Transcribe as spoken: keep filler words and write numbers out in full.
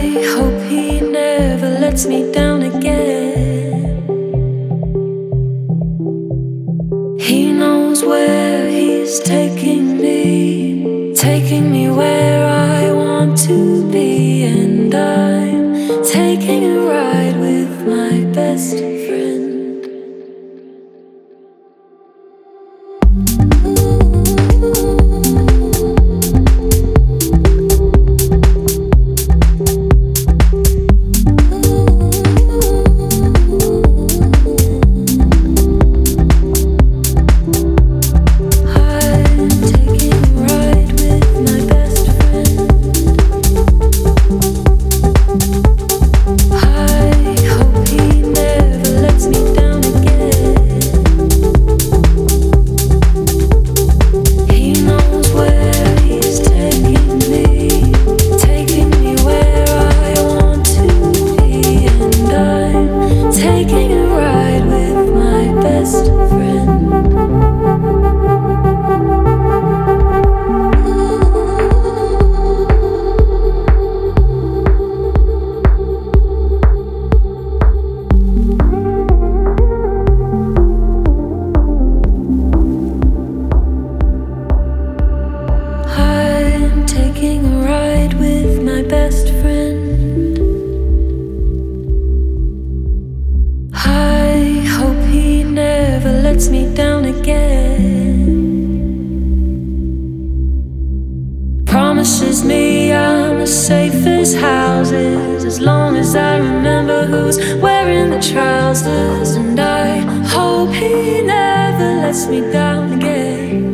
hope he never lets me down again. He knows where he's taking me, taking me where I want to be, and I'm taking a ride with my best friend. Taking a ride with my best friend. I hope he never lets me down again. Promises me I'm as safe as houses, as long as I remember who's wearing the trousers. And I hope he never lets me down again.